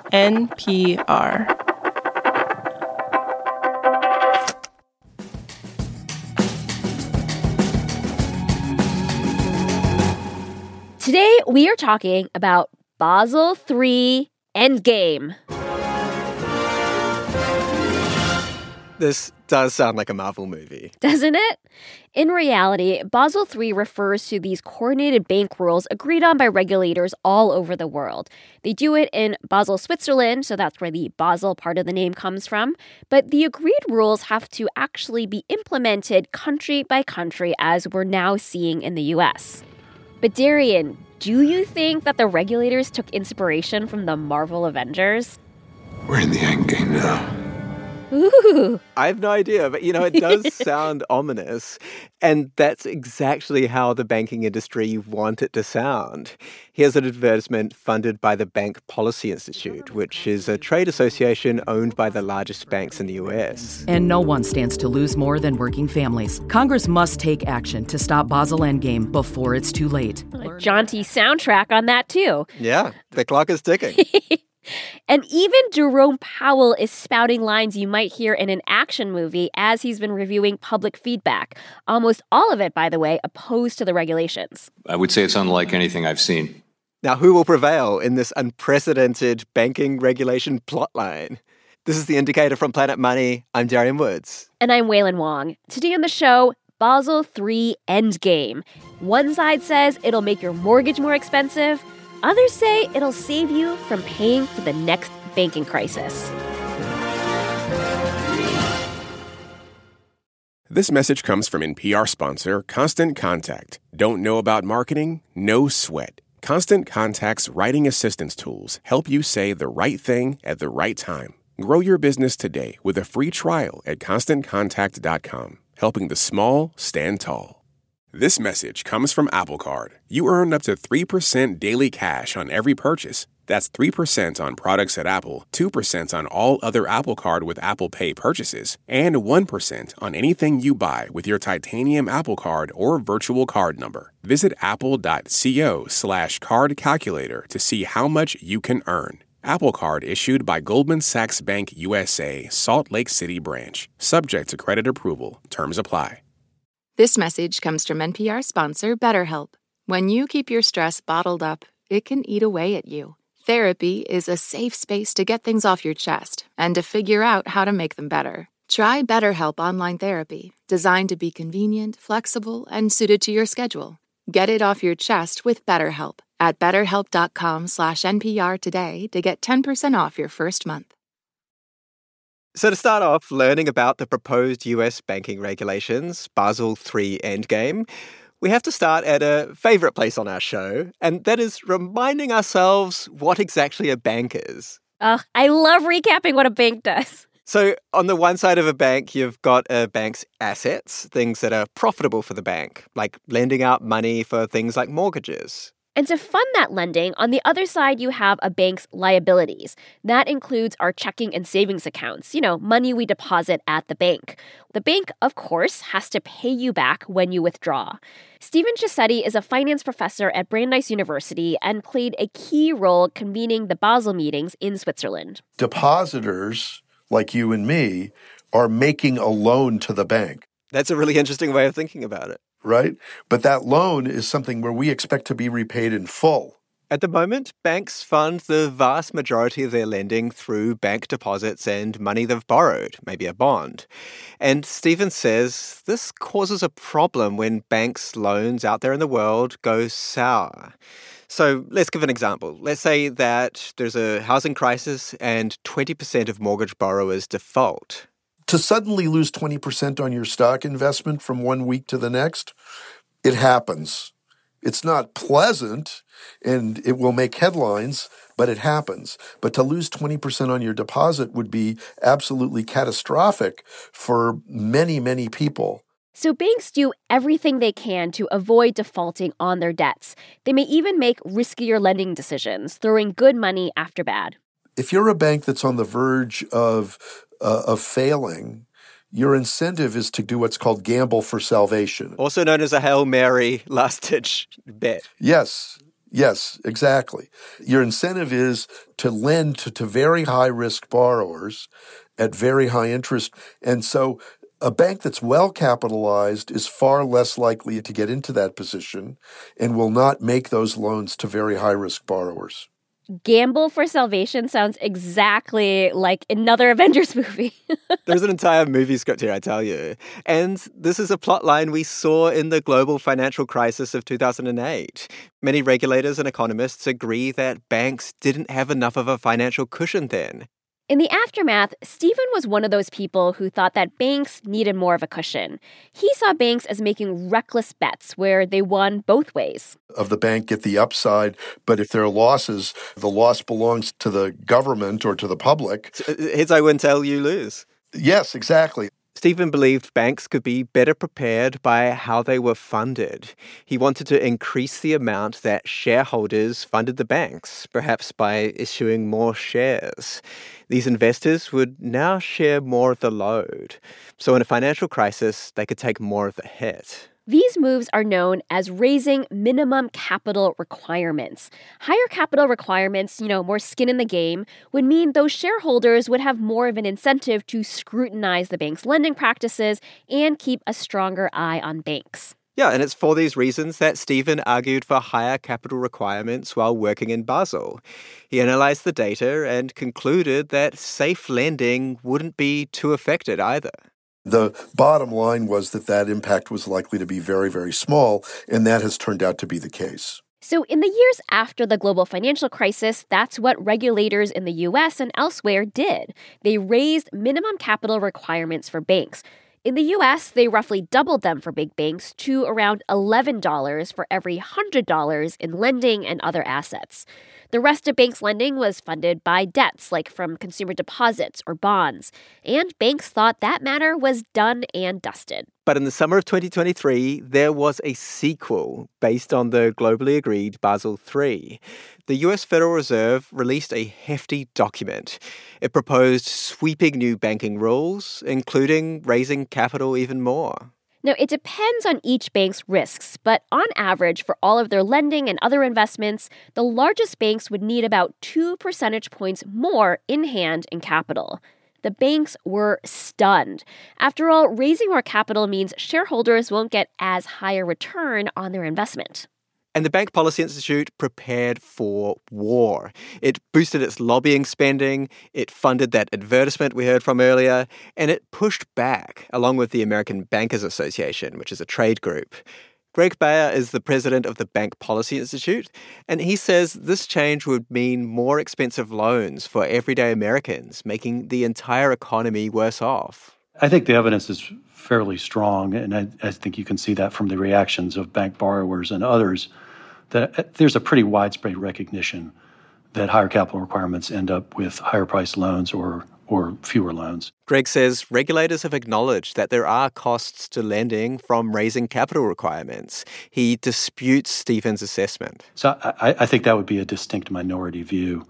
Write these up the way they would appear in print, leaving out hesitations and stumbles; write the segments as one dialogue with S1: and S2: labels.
S1: NPR.
S2: Today, we are talking about Basel III Endgame.
S3: This does sound like a Marvel movie.
S2: Doesn't it? In reality, Basel III refers to these coordinated bank rules agreed on by regulators all over the world. They do it in Basel, Switzerland, so that's where the Basel part of the name comes from. But the agreed rules have to actually be implemented country by country, as we're now seeing in the US. But Darian, do you think that the regulators took inspiration from the Marvel Avengers?
S4: We're in the endgame now.
S2: Ooh.
S3: I have no idea, but it does sound ominous. And that's exactly how the banking industry want it to sound. Here's an advertisement funded by the Bank Policy Institute, which is a trade association owned by the largest banks in the US.
S5: And no one stands to lose more than working families. Congress must take action to stop Basel Endgame before it's too late.
S2: A jaunty soundtrack on that, too.
S3: Yeah, the clock is ticking.
S2: And even Jerome Powell is spouting lines you might hear in an action movie as he's been reviewing public feedback. Almost all of it, by the way, opposed to the regulations.
S4: I would say it's unlike anything I've seen.
S3: Now, who will prevail in this unprecedented banking regulation plotline? This is The Indicator from Planet Money. I'm Darian Woods.
S2: And I'm Wailin Wong. Today on the show, Basel III Endgame. One side says it'll make your mortgage more expensive. Others say it'll save you from paying for the next banking crisis.
S6: This message comes from NPR sponsor Constant Contact. Don't know about marketing? No sweat. Constant Contact's writing assistance tools help you say the right thing at the right time. Grow your business today with a free trial at ConstantContact.com, helping the small stand tall. This message comes from Apple Card. You earn up to 3% daily cash on every purchase. That's 3% on products at Apple, 2% on all other Apple Card with Apple Pay purchases, and 1% on anything you buy with your titanium Apple Card or virtual card number. Visit apple.co/card calculator to see how much you can earn. Apple Card issued by Goldman Sachs Bank USA, Salt Lake City branch. Subject to credit approval. Terms apply.
S7: This message comes from NPR sponsor BetterHelp. When you keep your stress bottled up, it can eat away at you. Therapy is a safe space to get things off your chest and to figure out how to make them better. Try BetterHelp Online Therapy, designed to be convenient, flexible, and suited to your schedule. Get it off your chest with BetterHelp at BetterHelp.com/NPR today to get 10% off your first month.
S3: So to start off learning about the proposed US banking regulations, Basel III Endgame, we have to start at a favorite place on our show, and that is reminding ourselves what exactly a bank is.
S2: I love recapping what a bank does.
S3: So on the one side of a bank, you've got a bank's assets, things that are profitable for the bank, like lending out money for things like mortgages.
S2: And to fund that lending, on the other side, you have a bank's liabilities. That includes our checking and savings accounts, money we deposit at the bank. The bank, of course, has to pay you back when you withdraw. Stephen Chisetti is a finance professor at Brandeis University and played a key role convening the Basel meetings in Switzerland.
S8: Depositors, like you and me, are making a loan to the bank.
S3: That's a really interesting way of thinking about it.
S8: Right? But that loan is something where we expect to be repaid in full.
S3: At the moment, banks fund the vast majority of their lending through bank deposits and money they've borrowed, maybe a bond. And Stephen says this causes a problem when banks' loans out there in the world go sour. So let's give an example. Let's say that there's a housing crisis and 20% of mortgage borrowers default.
S8: To suddenly lose 20% on your stock investment from one week to the next, it happens. It's not pleasant, and it will make headlines, but it happens. But to lose 20% on your deposit would be absolutely catastrophic for many, many people.
S2: So banks do everything they can to avoid defaulting on their debts. They may even make riskier lending decisions, throwing good money after bad.
S8: If you're a bank that's on the verge of failing, your incentive is to do what's called gamble for salvation.
S3: Also known as a Hail Mary last-ditch bet.
S8: Yes. Yes, exactly. Your incentive is to lend to very high-risk borrowers at very high interest. And so a bank that's well capitalized is far less likely to get into that position and will not make those loans to very high-risk borrowers.
S2: Gamble for Salvation sounds exactly like another Avengers movie.
S3: There's an entire movie script here, I tell you. And this is a plot line we saw in the global financial crisis of 2008. Many regulators and economists agree that banks didn't have enough of a financial cushion then.
S2: In the aftermath, Stephen was one of those people who thought that banks needed more of a cushion. He saw banks as making reckless bets where they won both ways.
S8: Of the bank get the upside, but if there are losses, the loss belongs to the government or to the public.
S3: Heads I win, tail you lose.
S8: Yes, exactly.
S3: Stephen believed banks could be better prepared by how they were funded. He wanted to increase the amount that shareholders funded the banks, perhaps by issuing more shares. These investors would now share more of the load. So in a financial crisis, they could take more of the hit.
S2: These moves are known as raising minimum capital requirements. Higher capital requirements, more skin in the game, would mean those shareholders would have more of an incentive to scrutinize the bank's lending practices and keep a stronger eye on banks.
S3: Yeah, and it's for these reasons that Stephen argued for higher capital requirements while working in Basel. He analyzed the data and concluded that safe lending wouldn't be too affected either.
S8: The bottom line was that impact was likely to be very, very small, and that has turned out to be the case.
S2: So in the years after the global financial crisis, that's what regulators in the U.S. and elsewhere did. They raised minimum capital requirements for banks. In the U.S., they roughly doubled them for big banks to around $11 for every $100 in lending and other assets. The rest of banks' lending was funded by debts, like from consumer deposits or bonds. And banks thought that matter was done and dusted.
S3: But in the summer of 2023, there was a sequel based on the globally agreed Basel III. The US Federal Reserve released a hefty document. It proposed sweeping new banking rules, including raising capital even more.
S2: Now, it depends on each bank's risks, but on average, for all of their lending and other investments, the largest banks would need about 2 percentage points more in hand in capital. The banks were stunned. After all, raising more capital means shareholders won't get as high a return on their investment.
S3: And the Bank Policy Institute prepared for war. It boosted its lobbying spending, it funded that advertisement we heard from earlier, and it pushed back, along with the American Bankers Association, which is a trade group. Greg Baer is the president of the Bank Policy Institute, and he says this change would mean more expensive loans for everyday Americans, making the entire economy worse off.
S1: I think the evidence is fairly strong, and I think you can see that from the reactions of bank borrowers and others, that there's a pretty widespread recognition that higher capital requirements end up with higher priced loans or fewer loans.
S3: Greg says regulators have acknowledged that there are costs to lending from raising capital requirements. He disputes Stephen's assessment.
S1: So I think that would be a distinct minority view,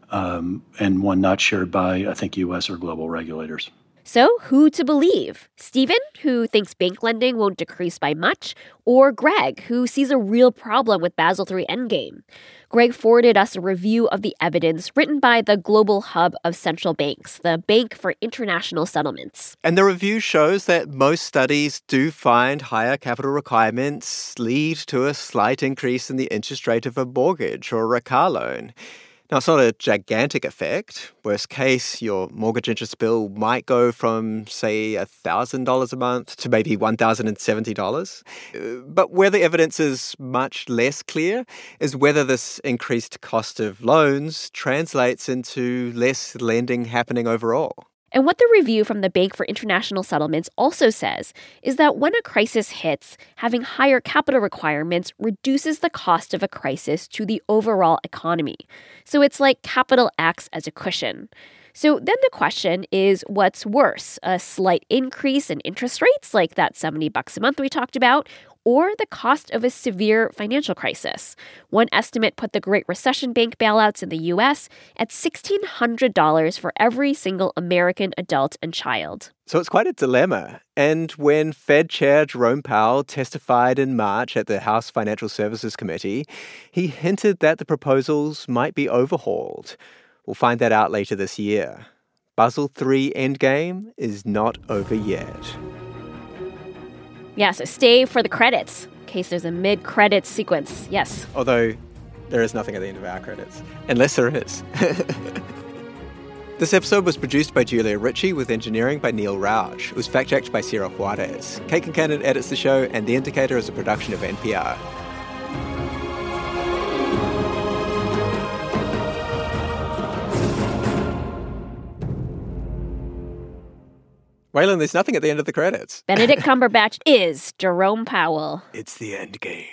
S1: and one not shared by, I think, U.S. or global regulators.
S2: So who to believe? Stephen, who thinks bank lending won't decrease by much, or Greg, who sees a real problem with Basel III Endgame? Greg forwarded us a review of the evidence written by the Global Hub of Central Banks, the Bank for International Settlements.
S3: And the review shows that most studies do find higher capital requirements lead to a slight increase in the interest rate of a mortgage or a car loan. Now, it's not a gigantic effect. Worst case, your mortgage interest bill might go from, say, $1,000 a month to maybe $1,070. But where the evidence is much less clear is whether this increased cost of loans translates into less lending happening overall.
S2: And what the review from the Bank for International Settlements also says is that when a crisis hits, having higher capital requirements reduces the cost of a crisis to the overall economy. So it's like capital acts as a cushion. So then the question is, what's worse, a slight increase in interest rates like that $70 a month we talked about, or the cost of a severe financial crisis. One estimate put the Great Recession bank bailouts in the U.S. at $1,600 for every single American adult and child.
S3: So it's quite a dilemma. And when Fed Chair Jerome Powell testified in March at the House Financial Services Committee, he hinted that the proposals might be overhauled. We'll find that out later this year. Basel III Endgame is not over yet.
S2: Yeah, so stay for the credits, in case there's a mid-credits sequence. Yes.
S3: Although there is nothing at the end of our credits. Unless there is. This episode was produced by Julia Ritchie with engineering by Neil Rauch. It was fact-checked by Sierra Juarez. Kate Kincannon edits the show, and The Indicator is a production of NPR. Waylon, there's nothing at the end of the credits.
S2: Benedict Cumberbatch is Jerome Powell.
S3: It's the end game.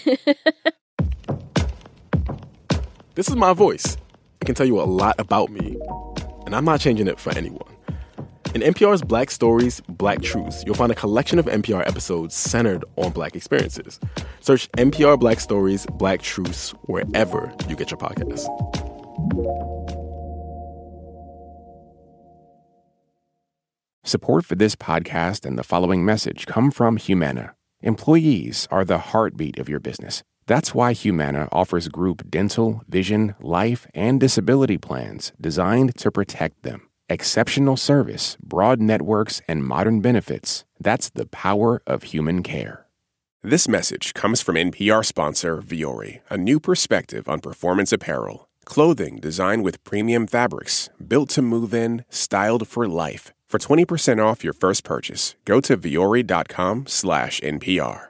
S6: This is my voice. It can tell you a lot about me, and I'm not changing it for anyone. In NPR's Black Stories, Black Truths, you'll find a collection of NPR episodes centered on Black experiences. Search NPR Black Stories, Black Truths wherever you get your podcasts.
S9: Support for this podcast and the following message come from Humana. Employees are the heartbeat of your business. That's why Humana offers group dental, vision, life, and disability plans designed to protect them. Exceptional service, broad networks, and modern benefits. That's the power of human care.
S6: This message comes from NPR sponsor Vuori, a new perspective on performance apparel. Clothing designed with premium fabrics, built to move in, styled for life. For 20% off your first purchase, go to vuori.com/NPR.